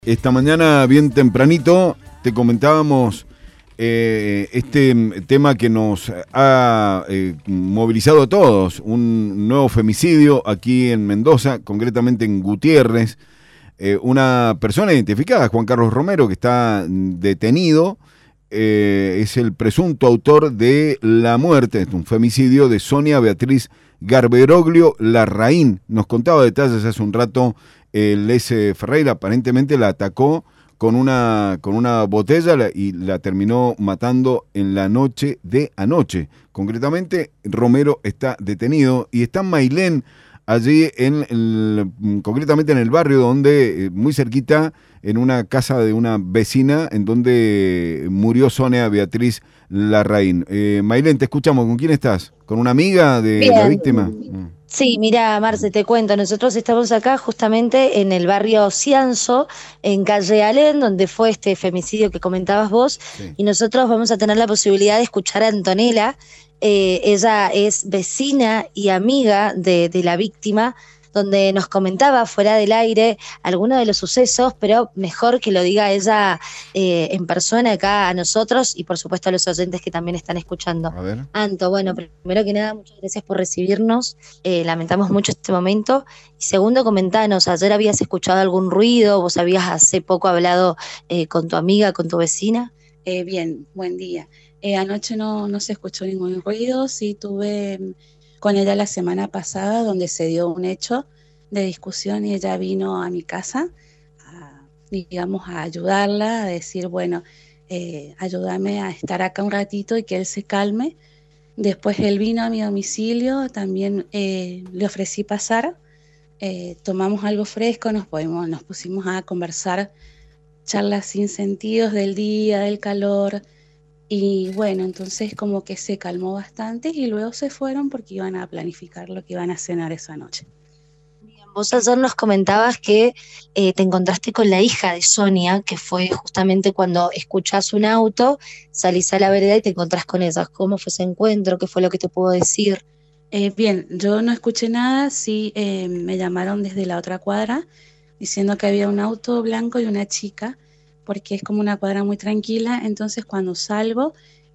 Esta mañana, bien tempranito, te comentábamos este tema que nos ha movilizado a todos, un nuevo femicidio aquí en Mendoza, concretamente en Gutiérrez. Una persona identificada, Juan Carlos Romero, que está detenido, es el presunto autor de la muerte, un femicidio de Sonia Beatriz Garberoglio Larraín. Nos contaba detalles hace un rato Les Ferreira. Aparentemente la atacó con una botella y la terminó matando en la noche de anoche. Concretamente, Romero está detenido y está Mailén allí, concretamente en el barrio donde, muy cerquita, en una casa de una vecina, en donde murió Sonia Beatriz Larraín. Mailén, te escuchamos. ¿Con quién estás? ¿Con una amiga de la Bien, víctima? sí, mira, Marce, te cuento, nosotros estamos acá justamente en el barrio Cianzo, en calle Alén, donde fue este femicidio que comentabas vos, Sí. y nosotros vamos a tener la posibilidad de escuchar a Antonella. Ella es vecina y amiga de la víctima, donde nos comentaba fuera del aire algunos de los sucesos, pero mejor que lo diga ella en persona acá a nosotros y por supuesto a los oyentes que también están escuchando. A ver. Anto, bueno, primero que nada, muchas gracias por recibirnos. Lamentamos mucho este momento. Y segundo, comentanos, ayer habías escuchado algún ruido, vos habías hace poco hablado con tu amiga, con tu vecina. Bien, buen día. Anoche no se escuchó ningún ruido, sí tuve con ella la semana pasada donde se dio un hecho de discusión y ella vino a mi casa, digamos, a ayudarla, a decir, bueno, ayúdame a estar acá un ratito y que él se calme. Después él vino a mi domicilio, también le ofrecí pasar, tomamos algo fresco, nos pusimos a conversar charlas sin sentidos del día, del calor, y bueno, entonces como que se calmó bastante y luego se fueron porque iban a planificar lo que iban a cenar esa noche. Vos ayer nos comentabas que te encontraste con la hija de Sonia, que fue justamente cuando escuchás un auto, salís a la vereda y te encontrás con ella. ¿Cómo fue ese encuentro? ¿Qué fue lo que te pudo decir? Bien, yo no escuché nada, sí me llamaron desde la otra cuadra diciendo que había un auto blanco y una chica, porque es como una cuadra muy tranquila, entonces cuando salgo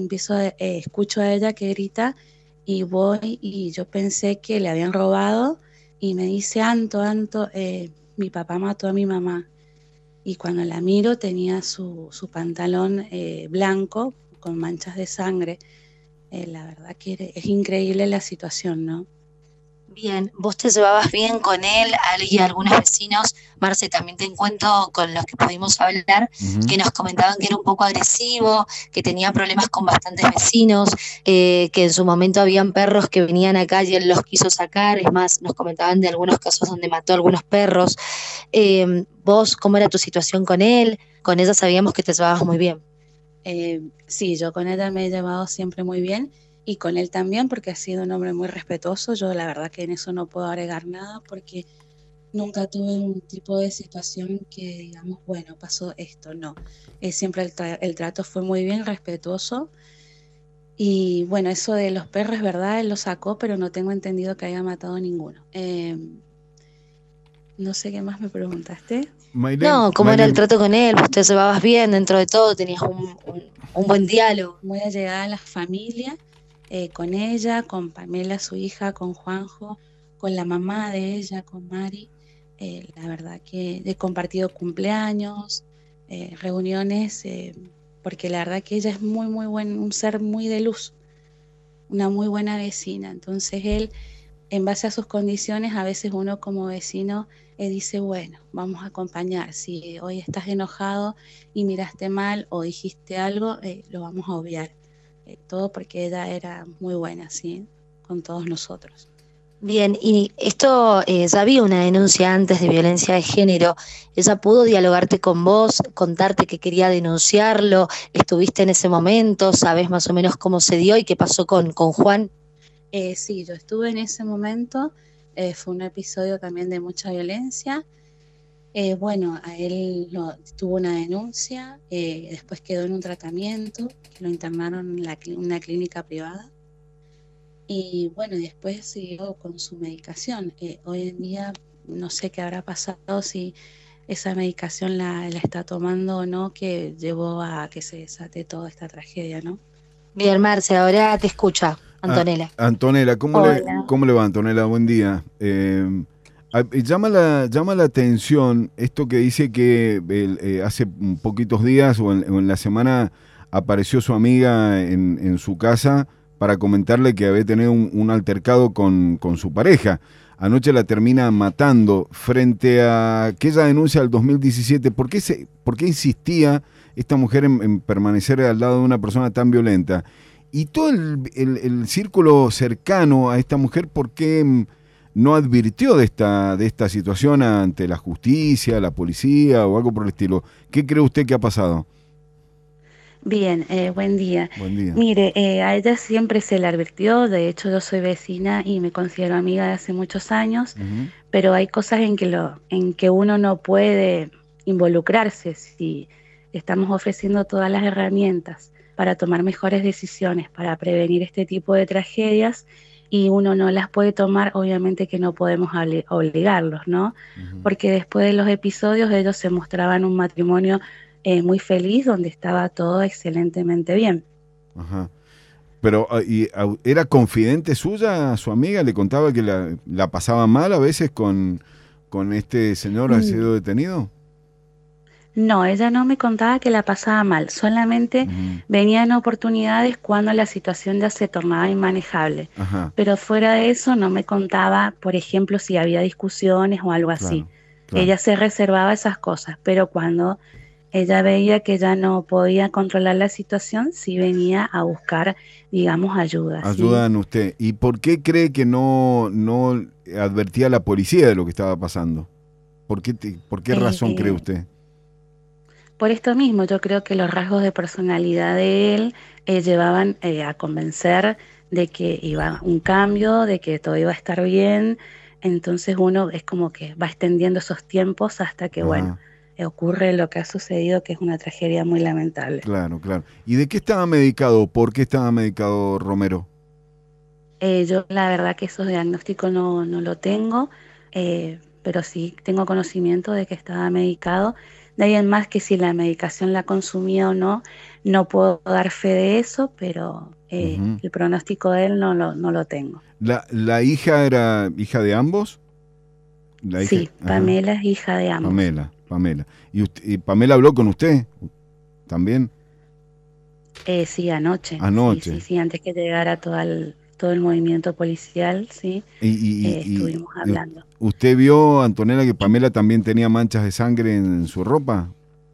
escucho a ella que grita y voy y yo pensé que le habían robado y me dice, Anto, mi papá mató a mi mamá. Y cuando la miro tenía su pantalón blanco con manchas de sangre. La verdad que es increíble la situación, ¿no? Bien, vos te llevabas bien con él y algunos vecinos. Marce, también te encuentro con los que pudimos hablar, Uh-huh. que nos comentaban que era un poco agresivo, que tenía problemas con bastantes vecinos, que en su momento habían perros que venían acá y él los quiso sacar. Es más, nos comentaban de algunos casos donde mató a algunos perros. Vos, ¿cómo era tu situación con él? Con ella sabíamos que te llevabas muy bien. Sí, yo con ella me he llevado siempre muy bien y con él también porque ha sido un hombre muy respetuoso. Yo la verdad que en eso no puedo agregar nada porque nunca tuve un tipo de situación que digamos, bueno, pasó esto, no. Siempre el trato fue muy bien, respetuoso. Y bueno, eso de los perros es verdad, él lo sacó, pero no tengo entendido que haya matado ninguno. No sé qué más me preguntaste. No, ¿cómo era el Mailén, trato con él? Vos te llevabas bien dentro de todo, tenías un buen diálogo. Muy allegada a la familia, con ella, con Pamela, su hija, con Juanjo, con la mamá de ella, con Mari. La verdad que he compartido cumpleaños, reuniones, porque la verdad que ella es muy buen, un ser muy de luz, una muy buena vecina. Entonces él, en base a sus condiciones, a veces uno como vecino dice, bueno, vamos a acompañar. Si hoy estás enojado y miraste mal o dijiste algo, lo vamos a obviar. Todo porque ella era muy buena, ¿sí? Con todos nosotros. Bien, y esto, ya había una denuncia antes de violencia de género. ¿Ella pudo dialogarte con vos, contarte que quería denunciarlo? ¿Estuviste en ese momento? ¿Sabés más o menos cómo se dio y qué pasó con Juan? Sí, yo estuve en ese momento, fue un episodio también de mucha violencia. Bueno, a él tuvo una denuncia, después quedó en un tratamiento, que lo internaron en una clínica privada. Y bueno, después siguió con su medicación. Hoy en día no sé qué habrá pasado, si esa medicación la está tomando o no, que llevó a que se desate toda esta tragedia, ¿no? Bien, Marce, ahora te escucha, Antonella. Antonella, Hola. ¿cómo le va, Antonella? Buen día. Llama la atención esto que dice que hace poquitos días o en la semana apareció su amiga en su casa para comentarle que había tenido un altercado con su pareja. Anoche la termina matando frente a que ella denuncia del 2017. ¿Por qué insistía esta mujer en permanecer al lado de una persona tan violenta? Y todo el círculo cercano a esta mujer, ¿por qué no advirtió de esta situación ante la justicia, la policía o algo por el estilo? ¿Qué cree usted que ha pasado? Bien, buen día. Buen día. Mire, a ella siempre se le advirtió, de hecho yo soy vecina y me considero amiga de hace muchos años, Ujú. pero hay cosas en que uno no puede involucrarse si estamos ofreciendo todas las herramientas para tomar mejores decisiones, para prevenir este tipo de tragedias y uno no las puede tomar, obviamente que no podemos obligarlos, ¿no? Ujú. Porque después de los episodios ellos se mostraban un matrimonio muy feliz, donde estaba todo excelentemente bien. Ajá. Pero, ¿era confidente suya, su amiga? ¿Le contaba que la pasaba mal a veces con este señor ha Mm, sido detenido? No, ella no me contaba que la pasaba mal, solamente Ujú. venían oportunidades cuando la situación ya se tornaba inmanejable. Ajá, Pero fuera de eso no me contaba, por ejemplo, si había discusiones o algo así. claro, claro. Ella se reservaba esas cosas, pero cuando ella veía que ya no podía controlar la situación, sí venía a buscar, digamos, ayuda, ¿sí? Ayudan usted. ¿Y por qué cree que no advertía a la policía de lo que estaba pasando? ¿Por qué razón cree Eh, usted? Por esto mismo, yo creo que los rasgos de personalidad de él llevaban a convencer de que iba un cambio, de que todo iba a estar bien. Entonces uno es como que va extendiendo esos tiempos hasta que, bueno, Ajá, ocurre lo que ha sucedido, que es una tragedia muy lamentable. claro, claro. ¿Y de qué estaba medicado? ¿Por qué estaba medicado Romero? Yo la verdad que esos diagnósticos no lo tengo, pero sí tengo conocimiento de que estaba medicado. De ahí en más que si la medicación la consumía o no, no puedo dar fe de eso, pero Ujú. el pronóstico de él no lo tengo. ¿La hija era hija de ambos? La hija, Sí, ajá, Pamela es hija de ambos. Pamela. ¿Y Pamela habló con usted también? Sí, anoche, sí, Anoche. sí, sí, antes que llegara todo el movimiento policial, sí, Y, y- y- estuvimos y hablando. ¿Usted vio, Antonella, que Pamela también tenía manchas de sangre en su ropa?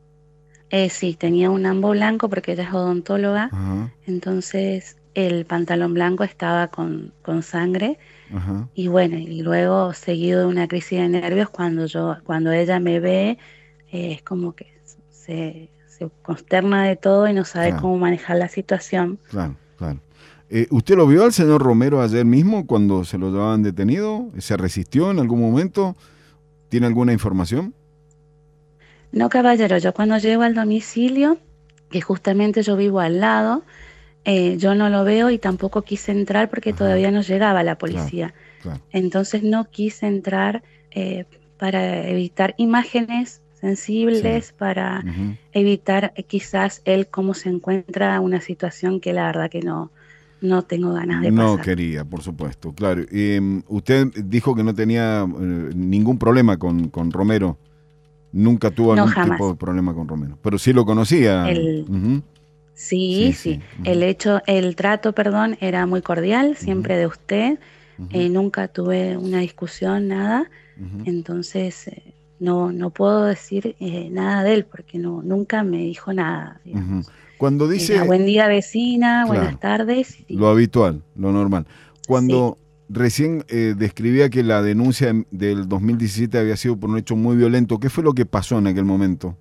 Sí, tenía un ambo blanco porque ella es odontóloga, Ajá, entonces el pantalón blanco estaba con sangre ajá, y bueno, y luego seguido de una crisis de nervios cuando ella me ve, es como que se consterna de todo y no sabe claro, cómo manejar la situación. claro, claro. ¿Usted lo vio al señor Romero ayer mismo cuando se lo llevaban detenido? ¿Se resistió en algún momento? ¿Tiene alguna información? No, caballero, yo cuando llego al domicilio, que justamente yo vivo al lado, yo no lo veo y tampoco quise entrar porque Ajá, todavía no llegaba la claro, policía. claro. Entonces no quise entrar para evitar imágenes Sí. sensibles, para Ujú. evitar quizás él cómo se encuentra una situación que la verdad que no tengo ganas de No pasar. quería, por supuesto, claro. Usted dijo que no tenía ningún problema con Romero. Nunca tuvo No, algún tipo jamás. de problema con Romero. Pero sí lo conocía. El, Ujú. sí, Sí, sí. sí. Ujú, El trato, perdón, era muy cordial, ujú, siempre de usted. ujú, Nunca tuve una discusión, nada. ujú, Entonces, no puedo decir nada de él porque nunca me dijo nada, ujú. digamos. Cuando Era dice, buen día vecina, buenas claro, tardes, lo habitual, lo normal. sí. Cuando recién describía que la denuncia del 2017 había sido por un hecho muy violento, ¿qué fue lo que pasó en aquel momento?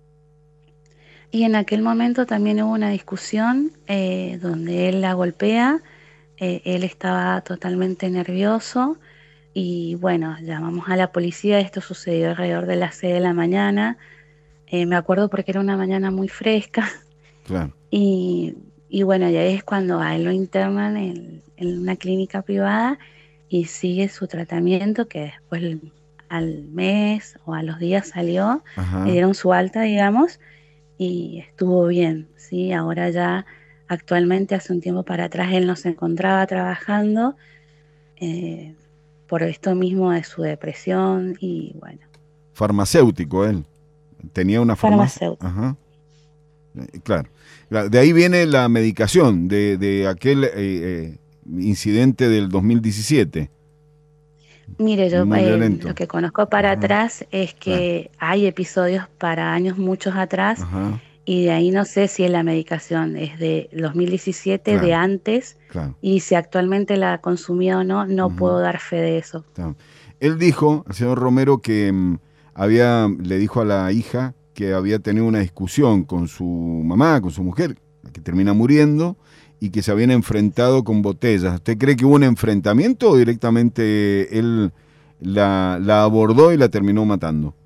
Y en aquel momento también hubo una discusión donde él la golpea, él estaba totalmente nervioso y bueno, llamamos a la policía, esto sucedió alrededor de las 6 de la mañana, me acuerdo porque era una mañana muy fresca. Claro. Y, y bueno, y ahí es cuando a él lo internan en una clínica privada y sigue su tratamiento, que después al mes o a los días salió, Ajá. le dieron su alta, digamos, y estuvo bien, ¿sí? Ahora ya actualmente hace un tiempo para atrás él no se encontraba trabajando por esto mismo de su depresión y bueno. Farmacéutico él. Tenía una farmacia. Farmacéutico. Ajá. Claro. De ahí viene la medicación de aquel incidente del 2017. Mire, yo Muy violento. lo que conozco para Ajá. atrás es que hay episodios para años muchos atrás. Ajá. Y de ahí no sé si la medicación es de 2017, Claro, de antes, claro. y si actualmente la consumía o no, no puedo dar fe de eso. Claro. Él dijo, el señor Romero, que le dijo a la hija que había tenido una discusión con su mamá, con su mujer, que termina muriendo, y que se habían enfrentado con botellas. ¿Usted cree que hubo un enfrentamiento o directamente él la abordó y la terminó matando?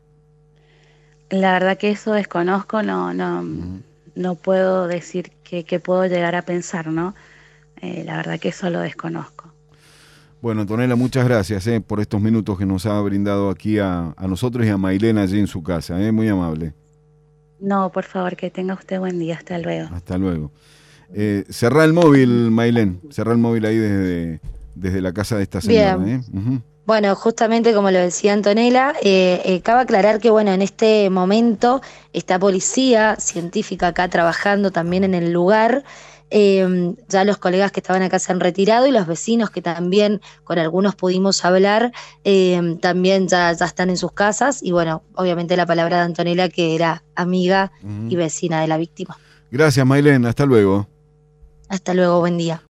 La verdad que eso desconozco, no puedo decir que puedo llegar a pensar, ¿no? La verdad que eso lo desconozco. Bueno, Antonella, muchas gracias por estos minutos que nos ha brindado aquí a nosotros y a Mailén allí en su casa. Muy amable. No, por favor, que tenga usted buen día. Hasta luego. Hasta luego. Cerrá el móvil, Mailén. Cerrá el móvil ahí desde la casa de esta señora. Bien. Bueno, justamente como lo decía Antonella, cabe aclarar que bueno, en este momento está policía científica acá trabajando también en el lugar. Ya los colegas que estaban acá se han retirado y los vecinos que también con algunos pudimos hablar, también ya están en sus casas. Y bueno, obviamente la palabra de Antonella, que era amiga y vecina de la víctima. Gracias, Mailén. Hasta luego. Hasta luego, buen día.